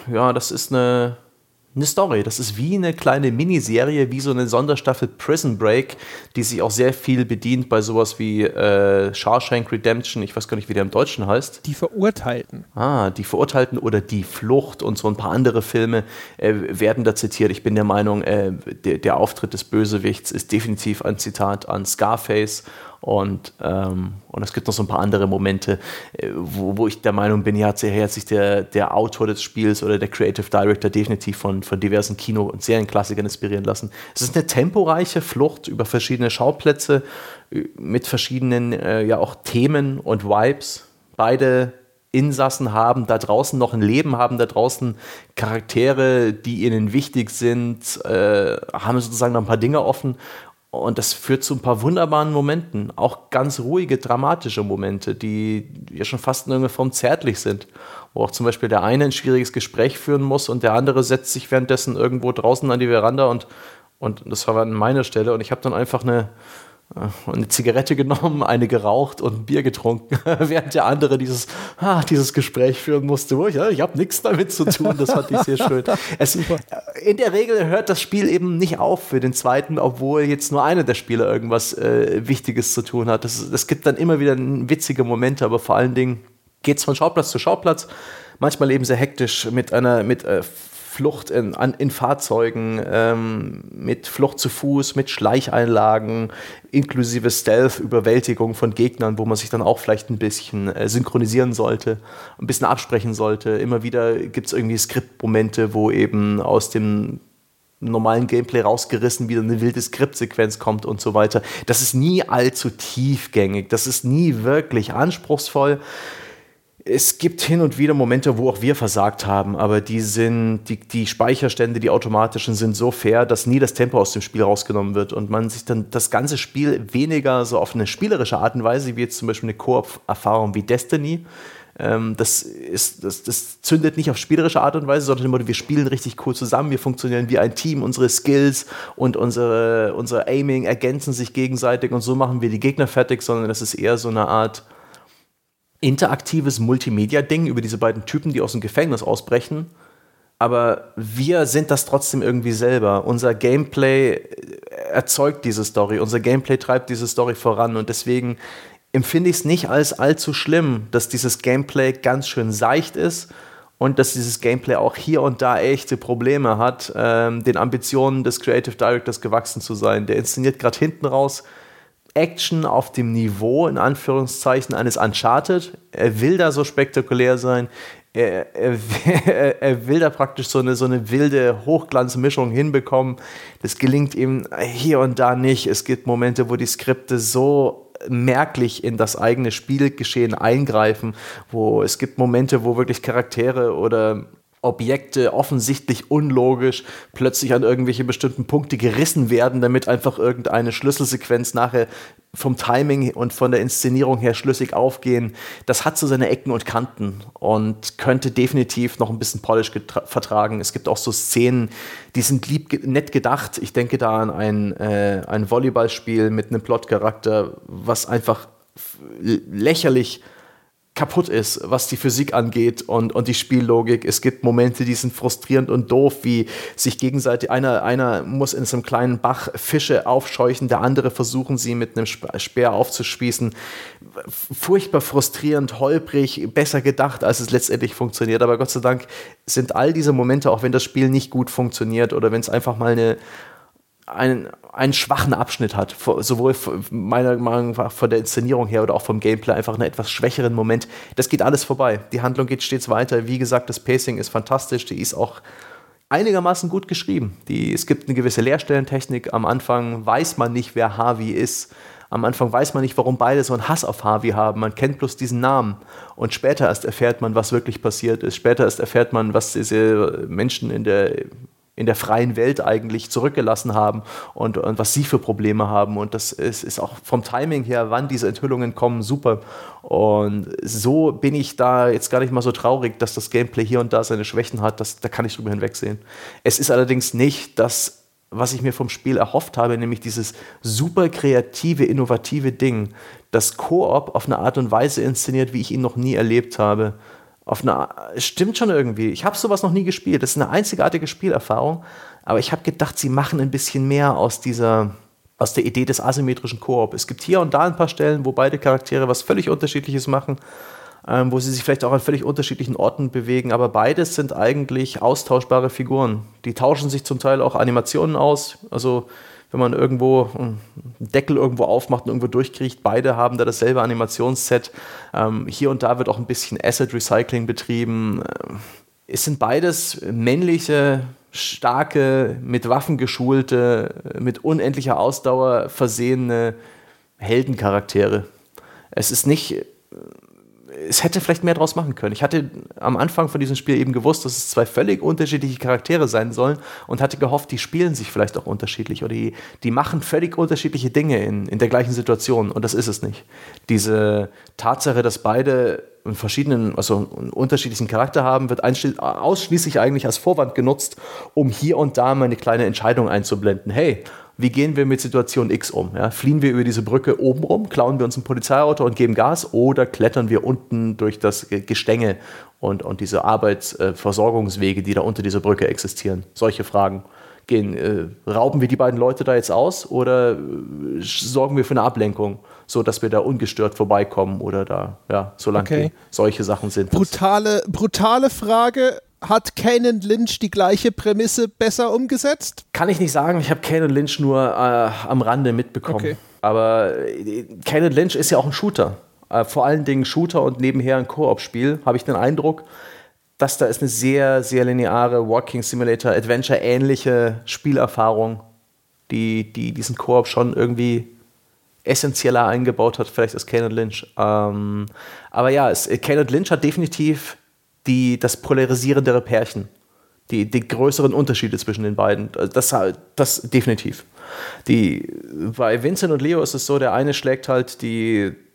eine Story. Das ist wie eine kleine Miniserie, wie so eine Sonderstaffel Prison Break, die sich auch sehr viel bedient bei sowas wie Shawshank Redemption. Ich weiß gar nicht, wie der im Deutschen heißt. Die Verurteilten. Die Verurteilten oder Die Flucht und so ein paar andere Filme werden da zitiert. Ich bin der Meinung, der Auftritt des Bösewichts ist definitiv ein Zitat an Scarface. Und es gibt noch so ein paar andere Momente, wo ich der Meinung bin, hier hat sich der Autor des Spiels oder der Creative Director definitiv von diversen Kino- und Serienklassikern inspirieren lassen. Es ist eine temporeiche Flucht über verschiedene Schauplätze mit verschiedenen auch Themen und Vibes. Beide Insassen haben da draußen noch ein Leben, haben da draußen Charaktere, die ihnen wichtig sind, haben sozusagen noch ein paar Dinge offen. Und das führt zu ein paar wunderbaren Momenten, auch ganz ruhige, dramatische Momente, die ja schon fast in irgendeiner Form zärtlich sind. Wo auch zum Beispiel der eine ein schwieriges Gespräch führen muss und der andere setzt sich währenddessen irgendwo draußen an die Veranda und das war an meiner Stelle und ich habe dann einfach eine Zigarette genommen, eine geraucht und ein Bier getrunken, während der andere dieses Gespräch führen musste. Ich habe nichts damit zu tun, das fand ich sehr schön. In der Regel hört das Spiel eben nicht auf für den zweiten, obwohl jetzt nur einer der Spieler irgendwas Wichtiges zu tun hat. Das gibt dann immer wieder witzige Momente, aber vor allen Dingen geht es von Schauplatz zu Schauplatz, manchmal eben sehr hektisch mit Flucht in Fahrzeugen, mit Flucht zu Fuß, mit Schleicheinlagen, inklusive Stealth, Überwältigung von Gegnern, wo man sich dann auch vielleicht ein bisschen synchronisieren sollte, ein bisschen absprechen sollte. Immer wieder gibt es irgendwie Skriptmomente, wo eben aus dem normalen Gameplay rausgerissen wieder eine wilde Skriptsequenz kommt und so weiter. Das ist nie allzu tiefgängig, das ist nie wirklich anspruchsvoll. Es gibt hin und wieder Momente, wo auch wir versagt haben, aber die Speicherstände, die automatischen, sind so fair, dass nie das Tempo aus dem Spiel rausgenommen wird und man sich dann das ganze Spiel weniger so auf eine spielerische Art und Weise, wie jetzt zum Beispiel eine Koop-Erfahrung wie Destiny. Das zündet nicht auf spielerische Art und Weise, sondern immer, wir spielen richtig cool zusammen, wir funktionieren wie ein Team, unsere Skills und unser Aiming ergänzen sich gegenseitig und so machen wir die Gegner fertig, sondern das ist eher so eine Art interaktives Multimedia-Ding über diese beiden Typen, die aus dem Gefängnis ausbrechen aber wir sind das trotzdem irgendwie selber. Unser Gameplay erzeugt diese Story, unser Gameplay treibt diese Story voran und deswegen empfinde ich es nicht als allzu schlimm, dass dieses Gameplay ganz schön seicht ist und dass dieses Gameplay auch hier und da echte Probleme hat, den Ambitionen des Creative Directors gewachsen zu sein. Der inszeniert gerade hinten raus Action auf dem Niveau, in Anführungszeichen, eines Uncharted. Er will da so spektakulär sein. Er will da praktisch so eine wilde Hochglanzmischung hinbekommen. Das gelingt ihm hier und da nicht. Es gibt Momente, wo die Skripte so merklich in das eigene Spielgeschehen eingreifen, wo es gibt Momente, wo wirklich Charaktere oder Objekte offensichtlich unlogisch plötzlich an irgendwelche bestimmten Punkte gerissen werden, damit einfach irgendeine Schlüsselsequenz nachher vom Timing und von der Inszenierung her schlüssig aufgehen. Das hat so seine Ecken und Kanten und könnte definitiv noch ein bisschen Polish vertragen. Es gibt auch so Szenen, die sind nett gedacht. Ich denke da an ein Volleyballspiel mit einem Plotcharakter, was einfach lächerlich kaputt ist, was die Physik angeht und die Spiellogik. Es gibt Momente, die sind frustrierend und doof, wie sich gegenseitig, einer muss in so einem kleinen Bach Fische aufscheuchen, der andere versuchen sie mit einem Speer aufzuspießen. Furchtbar frustrierend, holprig, besser gedacht, als es letztendlich funktioniert. Aber Gott sei Dank sind all diese Momente, auch wenn das Spiel nicht gut funktioniert oder wenn es einfach mal einen schwachen Abschnitt hat, sowohl meiner Meinung nach von der Inszenierung her oder auch vom Gameplay einfach einen etwas schwächeren Moment. Das geht alles vorbei. Die Handlung geht stets weiter. Wie gesagt, das Pacing ist fantastisch. Die ist auch einigermaßen gut geschrieben. Es gibt eine gewisse Leerstellentechnik. Am Anfang weiß man nicht, wer Harvey ist. Am Anfang weiß man nicht, warum beide so einen Hass auf Harvey haben. Man kennt bloß diesen Namen. Und später erst erfährt man, was wirklich passiert ist. Später erst erfährt man, was diese Menschen in der freien Welt eigentlich zurückgelassen haben und was sie für Probleme haben. Und das ist auch vom Timing her, wann diese Enthüllungen kommen, super. Und so bin ich da jetzt gar nicht mal so traurig, dass das Gameplay hier und da seine Schwächen hat. Da kann ich drüber hinwegsehen. Es ist allerdings nicht das, was ich mir vom Spiel erhofft habe, nämlich dieses super kreative, innovative Ding, das Koop auf eine Art und Weise inszeniert, wie ich ihn noch nie erlebt habe. Stimmt schon irgendwie. Ich habe sowas noch nie gespielt. Das ist eine einzigartige Spielerfahrung. Aber ich habe gedacht, sie machen ein bisschen mehr aus der Idee des asymmetrischen Koop. Es gibt hier und da ein paar Stellen, wo beide Charaktere was völlig Unterschiedliches machen, wo sie sich vielleicht auch an völlig unterschiedlichen Orten bewegen. Aber beides sind eigentlich austauschbare Figuren. Die tauschen sich zum Teil auch Animationen aus. Also wenn man irgendwo einen Deckel irgendwo aufmacht und irgendwo durchkriecht, beide haben da dasselbe Animationsset. Hier und da wird auch ein bisschen Asset Recycling betrieben. Es sind beides männliche, starke, mit Waffen geschulte, mit unendlicher Ausdauer versehene Heldencharaktere. Es hätte vielleicht mehr draus machen können. Ich hatte am Anfang von diesem Spiel eben gewusst, dass es zwei völlig unterschiedliche Charaktere sein sollen und hatte gehofft, die spielen sich vielleicht auch unterschiedlich oder die machen völlig unterschiedliche Dinge in der gleichen Situation und das ist es nicht. Diese Tatsache, dass beide einen unterschiedlichen Charakter haben, wird ausschließlich eigentlich als Vorwand genutzt, um hier und da mal eine kleine Entscheidung einzublenden. Hey, wie gehen wir mit Situation X um? Ja, fliehen wir über diese Brücke oben rum, klauen wir uns ein Polizeiauto und geben Gas oder klettern wir unten durch das Gestänge und diese Arbeitsversorgungswege, die da unter dieser Brücke existieren? Solche Fragen. Rauben wir die beiden Leute da jetzt aus oder sorgen wir für eine Ablenkung, so dass wir da ungestört vorbeikommen oder da, solange solche Sachen sind. Brutale Frage. Hat Kane Lynch die gleiche Prämisse besser umgesetzt? Kann ich nicht sagen. Ich habe Kane Lynch nur am Rande mitbekommen. Okay. Aber Kane Lynch ist ja auch ein Shooter. Vor allen Dingen Shooter und nebenher ein Koop-Spiel, habe ich den Eindruck. Das da ist eine sehr, sehr lineare Walking Simulator, Adventure-ähnliche Spielerfahrung, die diesen Koop schon irgendwie essentieller eingebaut hat, vielleicht als Kane Lynch. Aber ja, Kane Lynch hat definitiv das polarisierendere Pärchen, die größeren Unterschiede zwischen den beiden. Das definitiv. Bei Vincent und Leo ist es so, der eine schlägt halt die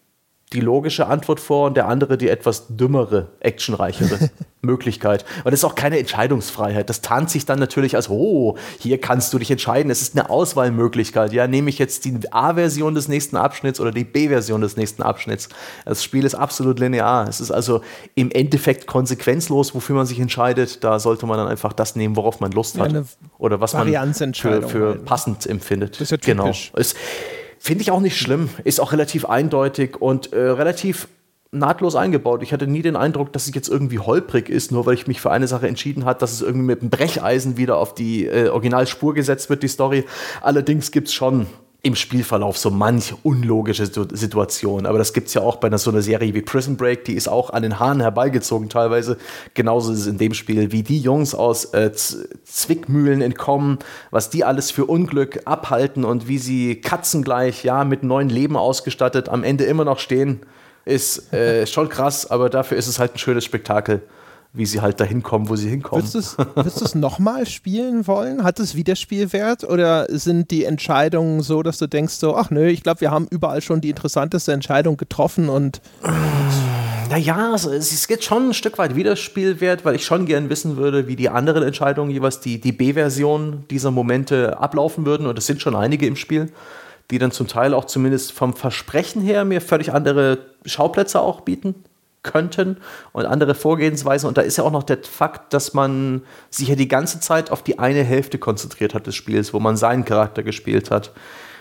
die logische Antwort vor und der andere die etwas dümmere, actionreichere Möglichkeit. Und es ist auch keine Entscheidungsfreiheit. Das tarnt sich dann natürlich als, oh, hier kannst du dich entscheiden. Es ist eine Auswahlmöglichkeit. Ja, nehme ich jetzt die A-Version des nächsten Abschnitts oder die B-Version des nächsten Abschnitts. Das Spiel ist absolut linear. Es ist also im Endeffekt konsequenzlos, wofür man sich entscheidet. Da sollte man dann einfach das nehmen, worauf man Lust hat. Oder was man für passend empfindet. Das ist ja typisch. Genau. Finde ich auch nicht schlimm. Ist auch relativ eindeutig und relativ nahtlos eingebaut. Ich hatte nie den Eindruck, dass es jetzt irgendwie holprig ist, nur weil ich mich für eine Sache entschieden habe, dass es irgendwie mit einem Brecheisen wieder auf die Originalspur gesetzt wird, die Story. Allerdings gibt es schon im Spielverlauf so manch unlogische Situation. Aber das gibt es ja auch bei so einer Serie wie Prison Break, die ist auch an den Haaren herbeigezogen teilweise. Genauso ist es in dem Spiel, wie die Jungs aus Zwickmühlen entkommen, was die alles für Unglück abhalten und wie sie katzengleich, ja, mit neuen Leben ausgestattet am Ende immer noch stehen, ist schon krass, aber dafür ist es halt ein schönes Spektakel, wie sie halt dahin kommen, wo sie hinkommen. Würdest du es nochmal spielen wollen? Hat es Wiederspielwert oder sind die Entscheidungen so, dass du denkst so, ach nö, ich glaube, wir haben überall schon die interessanteste Entscheidung getroffen und naja, es gibt schon ein Stück weit Wiederspielwert, weil ich schon gern wissen würde, wie die anderen Entscheidungen, jeweils die B-Version dieser Momente ablaufen würden und es sind schon einige im Spiel, die dann zum Teil auch zumindest vom Versprechen her mir völlig andere Schauplätze auch bieten könnten und andere Vorgehensweisen. Und da ist ja auch noch der Fakt, dass man sich ja die ganze Zeit auf die eine Hälfte konzentriert hat des Spiels, wo man seinen Charakter gespielt hat.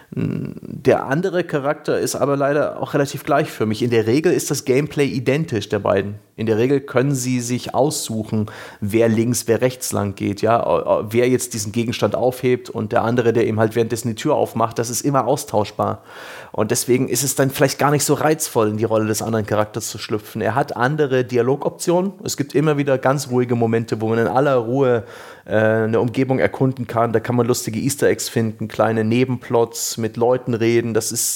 Der andere Charakter ist aber leider auch relativ gleichförmig. In der Regel ist das Gameplay identisch der beiden. In der Regel können sie sich aussuchen, wer links, wer rechts lang geht. Ja? Wer jetzt diesen Gegenstand aufhebt und der andere, der ihm halt währenddessen die Tür aufmacht, das ist immer austauschbar. Und deswegen ist es dann vielleicht gar nicht so reizvoll, in die Rolle des anderen Charakters zu schlüpfen. Er hat andere Dialogoptionen. Es gibt immer wieder ganz ruhige Momente, wo man in aller Ruhe eine Umgebung erkunden kann. Da kann man lustige Easter Eggs finden, kleine Nebenplots, mit Leuten reden.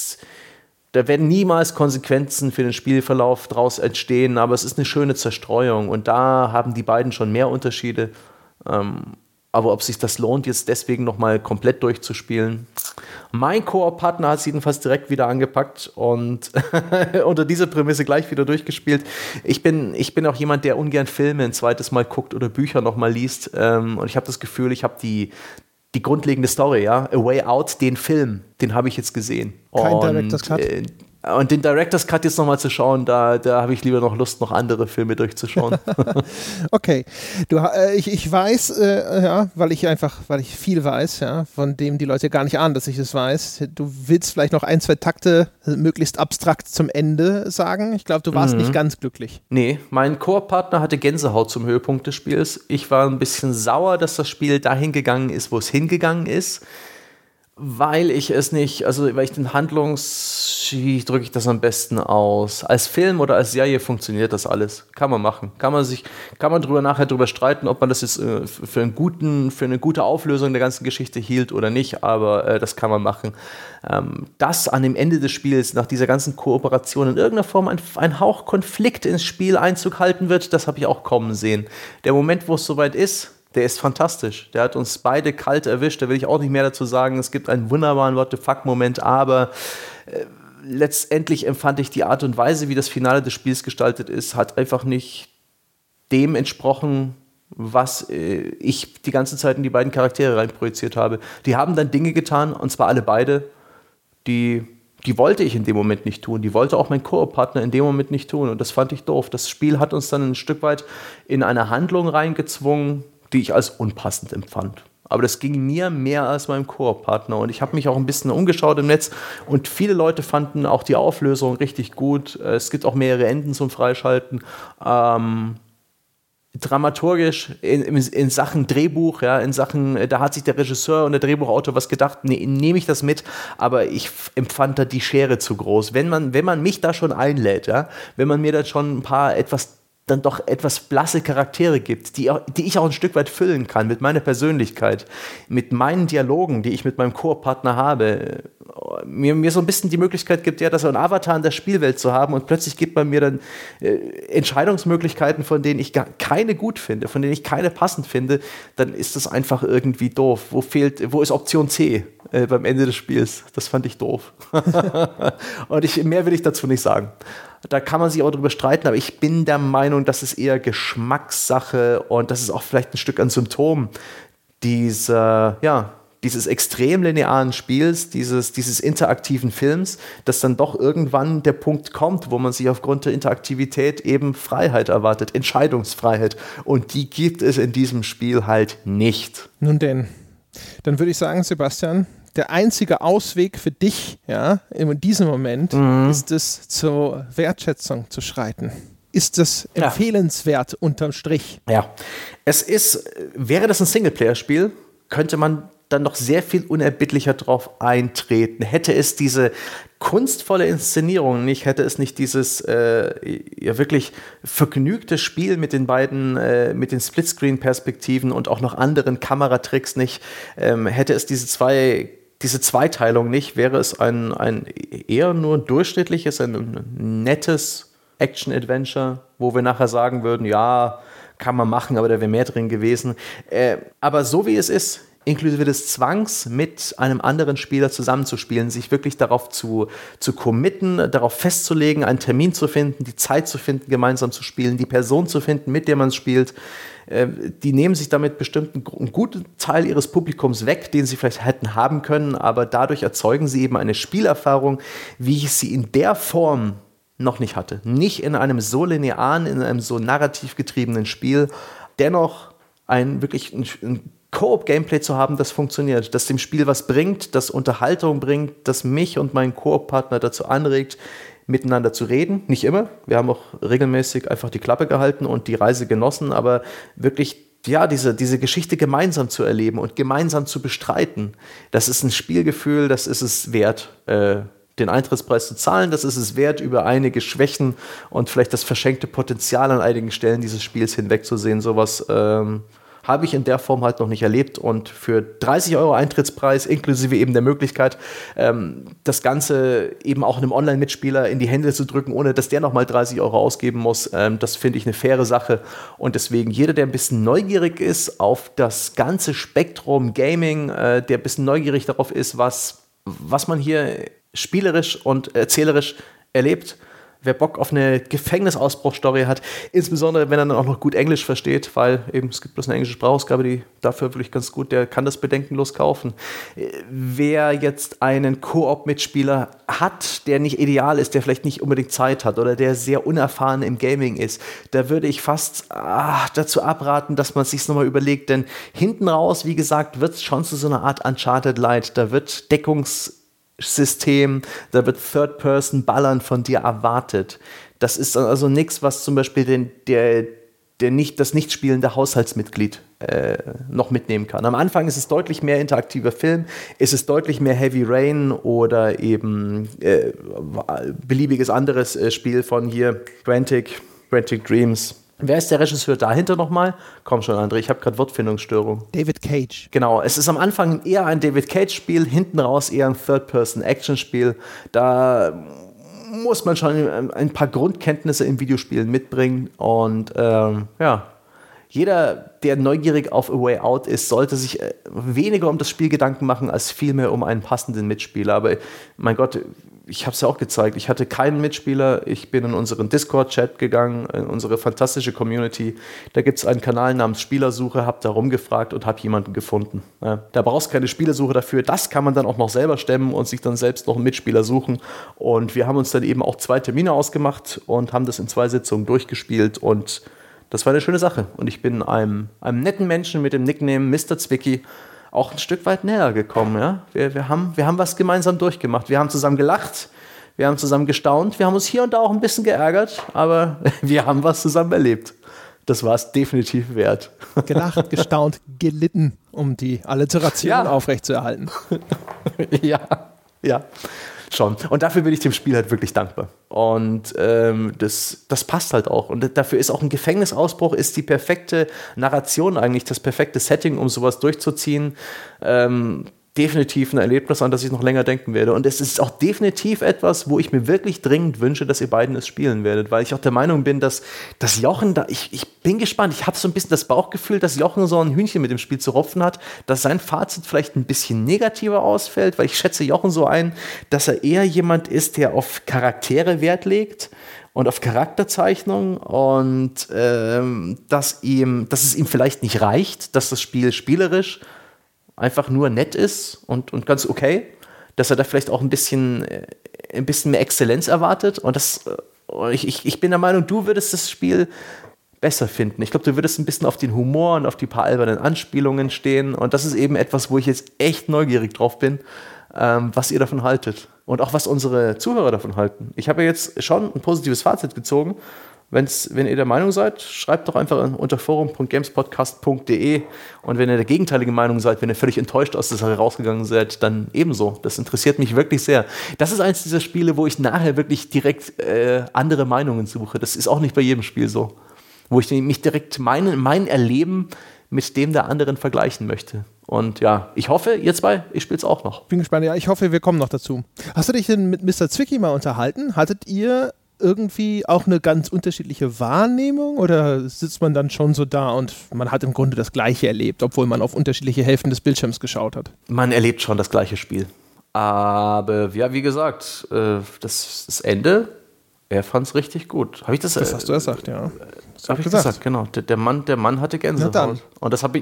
Da werden niemals Konsequenzen für den Spielverlauf draus entstehen, aber es ist eine schöne Zerstreuung. Und da haben die beiden schon mehr Unterschiede. Aber ob sich das lohnt, jetzt deswegen nochmal komplett durchzuspielen. Mein Koop-Partner hat es jedenfalls direkt wieder angepackt und unter dieser Prämisse gleich wieder durchgespielt. Ich bin auch jemand, der ungern Filme ein zweites Mal guckt oder Bücher nochmal liest. Und ich habe das Gefühl, ich habe die grundlegende Story, ja, A Way Out, den Film, den habe ich jetzt gesehen. Kein Director's Cut. Und den Director's Cut jetzt nochmal zu schauen, da habe ich lieber noch Lust, noch andere Filme durchzuschauen. Okay. Ich weiß, ja, weil ich viel weiß, ja, von dem die Leute gar nicht ahnen, dass ich es weiß. Du willst vielleicht noch 1, 2 Takte möglichst abstrakt zum Ende sagen. Ich glaube, du warst nicht ganz glücklich. Nee, mein Koop-Partner hatte Gänsehaut zum Höhepunkt des Spiels. Ich war ein bisschen sauer, dass das Spiel dahin gegangen ist, wo es hingegangen ist. Weil ich den wie drücke ich das am besten aus? Als Film oder als Serie funktioniert das alles. Kann man machen. Kann man nachher drüber streiten, ob man das jetzt für eine gute Auflösung der ganzen Geschichte hielt oder nicht, aber das kann man machen. Dass an dem Ende des Spiels, nach dieser ganzen Kooperation in irgendeiner Form ein Hauch Konflikt ins Spiel Einzug halten wird, das habe ich auch kommen sehen. Der Moment, wo es soweit ist, der ist fantastisch. Der hat uns beide kalt erwischt. Da will ich auch nicht mehr dazu sagen. Es gibt einen wunderbaren What-the-fuck-Moment, aber letztendlich empfand ich die Art und Weise, wie das Finale des Spiels gestaltet ist, hat einfach nicht dem entsprochen, was ich die ganze Zeit in die beiden Charaktere reinprojiziert habe. Die haben dann Dinge getan, und zwar alle beide, die wollte ich in dem Moment nicht tun. Die wollte auch mein Koop-Partner in dem Moment nicht tun. Und das fand ich doof. Das Spiel hat uns dann ein Stück weit in eine Handlung reingezwungen, die ich als unpassend empfand. Aber das ging mir mehr als meinem Koop-Partner. Und ich habe mich auch ein bisschen umgeschaut im Netz und viele Leute fanden auch die Auflösung richtig gut. Es gibt auch mehrere Enden zum Freischalten. Dramaturgisch in Sachen Drehbuch, ja, da hat sich der Regisseur und der Drehbuchautor was gedacht, nehme ich das mit, aber ich empfand da die Schere zu groß. Wenn man mich da schon einlädt, ja, wenn man mir dann schon ein paar dann doch etwas blasse Charaktere gibt, die ich auch ein Stück weit füllen kann mit meiner Persönlichkeit, mit meinen Dialogen, die ich mit meinem Koop-Partner habe, mir so ein bisschen die Möglichkeit gibt, ja, das so ein Avatar in der Spielwelt zu haben und plötzlich gibt man mir dann Entscheidungsmöglichkeiten, von denen ich keine gut finde, von denen ich keine passend finde, dann ist das einfach irgendwie doof. Wo ist Option C? beim Ende des Spiels. Das fand ich doof. Und mehr will ich dazu nicht sagen. Da kann man sich auch drüber streiten, aber ich bin der Meinung, das ist eher Geschmackssache und das ist auch vielleicht ein Stück ein Symptom dieses extrem linearen Spiels, dieses interaktiven Films, dass dann doch irgendwann der Punkt kommt, wo man sich aufgrund der Interaktivität eben Freiheit erwartet, Entscheidungsfreiheit. Und die gibt es in diesem Spiel halt nicht. Nun denn, dann würde ich sagen, Sebastian, der einzige Ausweg für dich, ja, in diesem Moment, ist es, zur Wertschätzung zu schreiten. Ist es empfehlenswert unterm Strich? Ja, wäre das ein Singleplayer-Spiel, könnte man dann noch sehr viel unerbittlicher drauf eintreten. Hätte es diese kunstvolle Inszenierung nicht, hätte es nicht dieses wirklich vergnügte Spiel mit den beiden, mit den Splitscreen-Perspektiven und auch noch anderen Kameratricks nicht, hätte es diese Zweiteilung nicht, wäre es ein eher nur durchschnittliches, ein nettes Action-Adventure, wo wir nachher sagen würden, ja, kann man machen, aber da wäre mehr drin gewesen. Aber so wie es ist, inklusive des Zwangs, mit einem anderen Spieler zusammenzuspielen, sich wirklich darauf zu committen, darauf festzulegen, einen Termin zu finden, die Zeit zu finden, gemeinsam zu spielen, die Person zu finden, mit der man spielt. Die nehmen sich damit bestimmt einen guten Teil ihres Publikums weg, den sie vielleicht hätten haben können, aber dadurch erzeugen sie eben eine Spielerfahrung, wie ich sie in der Form noch nicht hatte. Nicht in einem so linearen, in einem so narrativ getriebenen Spiel. Dennoch ein Koop-Gameplay zu haben, das funktioniert, das dem Spiel was bringt, das Unterhaltung bringt, das mich und meinen Koop-Partner dazu anregt, miteinander zu reden. Nicht immer. Wir haben auch regelmäßig einfach die Klappe gehalten und die Reise genossen, aber wirklich diese Geschichte gemeinsam zu erleben und gemeinsam zu bestreiten, das ist ein Spielgefühl, das ist es wert, den Eintrittspreis zu zahlen, das ist es wert, über einige Schwächen und vielleicht das verschenkte Potenzial an einigen Stellen dieses Spiels hinwegzusehen. Sowas habe ich in der Form halt noch nicht erlebt und für 30 € Eintrittspreis inklusive eben der Möglichkeit, das Ganze eben auch einem Online-Mitspieler in die Hände zu drücken, ohne dass der nochmal 30 € ausgeben muss, das finde ich eine faire Sache und deswegen jeder, der ein bisschen neugierig ist auf das ganze Spektrum Gaming, der ein bisschen neugierig darauf ist, was man hier spielerisch und erzählerisch erlebt, wer Bock auf eine Gefängnisausbruchstory hat, insbesondere wenn er dann auch noch gut Englisch versteht, weil eben es gibt bloß eine englische Sprachausgabe, die dafür wirklich ganz gut, der kann das bedenkenlos kaufen. Wer jetzt einen Koop-Mitspieler hat, der nicht ideal ist, der vielleicht nicht unbedingt Zeit hat oder der sehr unerfahren im Gaming ist, da würde ich fast dazu abraten, dass man es sich nochmal überlegt, denn hinten raus, wie gesagt, wird es schon zu so einer Art Uncharted Light, da wird Deckungssystem, da wird Third-Person-Ballern von dir erwartet. Das ist also nichts, was zum Beispiel das nicht spielende Haushaltsmitglied noch mitnehmen kann. Am Anfang ist es deutlich mehr interaktiver Film, ist es deutlich mehr Heavy Rain oder eben beliebiges anderes Spiel von hier, Quantic Dreams. Wer ist der Regisseur dahinter nochmal? Komm schon, André, ich habe gerade Wortfindungsstörung. David Cage. Genau, es ist am Anfang eher ein David Cage-Spiel, hinten raus eher ein Third-Person-Action-Spiel. Da muss man schon ein paar Grundkenntnisse im Videospielen mitbringen. Und jeder, der neugierig auf A Way Out ist, sollte sich weniger um das Spiel Gedanken machen, als vielmehr um einen passenden Mitspieler. Aber mein Gott, ich habe es ja auch gezeigt, ich hatte keinen Mitspieler, ich bin in unseren Discord-Chat gegangen, in unsere fantastische Community, da gibt es einen Kanal namens Spielersuche, habe da rumgefragt und habe jemanden gefunden. Ja, da brauchst du keine Spielersuche dafür, das kann man dann auch noch selber stemmen und sich dann selbst noch einen Mitspieler suchen und wir haben uns dann eben auch 2 Termine ausgemacht und haben das in 2 Sitzungen durchgespielt und das war eine schöne Sache und ich bin einem netten Menschen mit dem Nickname Mr. Zwicky auch ein Stück weit näher gekommen. Ja? Wir haben was gemeinsam durchgemacht. Wir haben zusammen gelacht, wir haben zusammen gestaunt, wir haben uns hier und da auch ein bisschen geärgert, aber wir haben was zusammen erlebt. Das war es definitiv wert. Gelacht, gestaunt, gelitten, um die Alliteration aufrechtzuerhalten. Ja. Schon. Und dafür bin ich dem Spiel halt wirklich dankbar. Und das passt halt auch. Und dafür ist auch ein Gefängnisausbruch ist die perfekte Narration eigentlich, das perfekte Setting, um sowas durchzuziehen. definitiv ein Erlebnis, an das ich noch länger denken werde. Und es ist auch definitiv etwas, wo ich mir wirklich dringend wünsche, dass ihr beiden es spielen werdet, weil ich auch der Meinung bin, dass Jochen da, ich bin gespannt, ich habe so ein bisschen das Bauchgefühl, dass Jochen so ein Hühnchen mit dem Spiel zu rupfen hat, dass sein Fazit vielleicht ein bisschen negativer ausfällt, weil ich schätze Jochen so ein, dass er eher jemand ist, der auf Charaktere Wert legt und auf Charakterzeichnung und dass es ihm vielleicht nicht reicht, dass das Spiel spielerisch einfach nur nett ist und ganz okay, dass er da vielleicht auch ein bisschen mehr Exzellenz erwartet. Und ich bin der Meinung, du würdest das Spiel besser finden. Ich glaube, du würdest ein bisschen auf den Humor und auf die paar albernen Anspielungen stehen. Und das ist eben etwas, wo ich jetzt echt neugierig drauf bin, was ihr davon haltet. Und auch was unsere Zuhörer davon halten. Ich habe ja jetzt schon ein positives Fazit gezogen. Wenn ihr der Meinung seid, schreibt doch einfach unter forum.gamespodcast.de. Und wenn ihr der gegenteiligen Meinung seid, wenn ihr völlig enttäuscht aus der Sache rausgegangen seid, dann ebenso. Das interessiert mich wirklich sehr. Das ist eins dieser Spiele, wo ich nachher wirklich direkt andere Meinungen suche. Das ist auch nicht bei jedem Spiel so. Wo ich mich direkt mein Erleben mit dem der anderen vergleichen möchte. Und ja, ich hoffe, ihr zwei, ich spiele es auch noch. Bin gespannt, ja, ich hoffe, wir kommen noch dazu. Hast du dich denn mit Mr. Zwicky mal unterhalten? Hattet ihr irgendwie auch eine ganz unterschiedliche Wahrnehmung oder sitzt man dann schon so da und man hat im Grunde das Gleiche erlebt, obwohl man auf unterschiedliche Hälften des Bildschirms geschaut hat? Man erlebt schon das gleiche Spiel. Aber ja, wie gesagt, das Ende, er fand es richtig gut. Habe ich das? Das hast du gesagt, ja. Habe ich gesagt, genau. Der Mann hatte Gänsehaut. Und das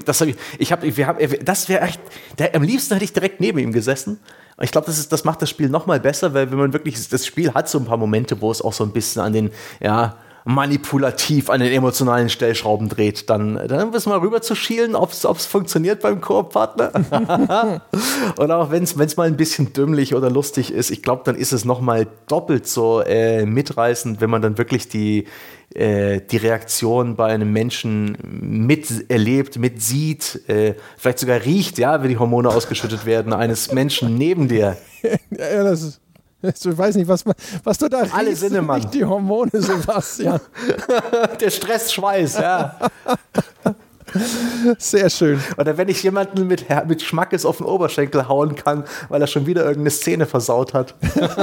wäre echt, am liebsten hätte ich direkt neben ihm gesessen. Ich glaube, das macht das Spiel noch mal besser, weil wenn man wirklich, das Spiel hat so ein paar Momente, wo es auch so ein bisschen an den, ja, manipulativ an den emotionalen Stellschrauben dreht, dann müssen wir rüber zu schielen, ob es funktioniert beim Koop-Partner. Und auch wenn es mal ein bisschen dümmlich oder lustig ist, ich glaube, dann ist es noch mal doppelt so mitreißend, wenn man dann wirklich die Reaktion bei einem Menschen miterlebt, mitsieht, vielleicht sogar riecht, ja, wenn die Hormone ausgeschüttet werden, eines Menschen neben dir. Ja, das ist... Ich weiß nicht, was du da riechst. Alle Sinne, Mann. Die Hormone, Sebastian. Der Stressschweiß, ja. Sehr schön. Oder wenn ich jemanden mit Schmackes auf den Oberschenkel hauen kann, weil er schon wieder irgendeine Szene versaut hat.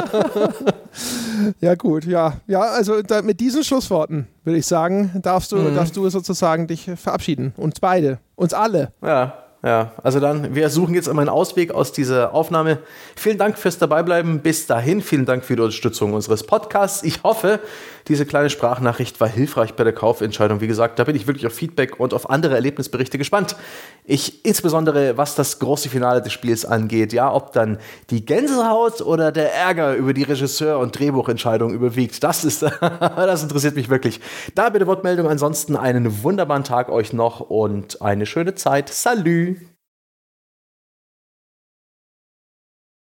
Ja, gut, ja. Ja, also mit diesen Schlussworten würde ich sagen, darfst du sozusagen dich verabschieden. Uns beide. Uns alle. Ja, also dann, wir suchen jetzt einmal einen Ausweg aus dieser Aufnahme. Vielen Dank fürs Dabeibleiben. Bis dahin, vielen Dank für die Unterstützung unseres Podcasts. Ich hoffe, diese kleine Sprachnachricht war hilfreich bei der Kaufentscheidung. Wie gesagt, da bin ich wirklich auf Feedback und auf andere Erlebnisberichte gespannt. Insbesondere, was das große Finale des Spiels angeht, ja, ob dann die Gänsehaut oder der Ärger über die Regisseur- und Drehbuchentscheidung überwiegt. Das interessiert mich wirklich. Da bitte Wortmeldung. Ansonsten einen wunderbaren Tag euch noch und eine schöne Zeit. Salü!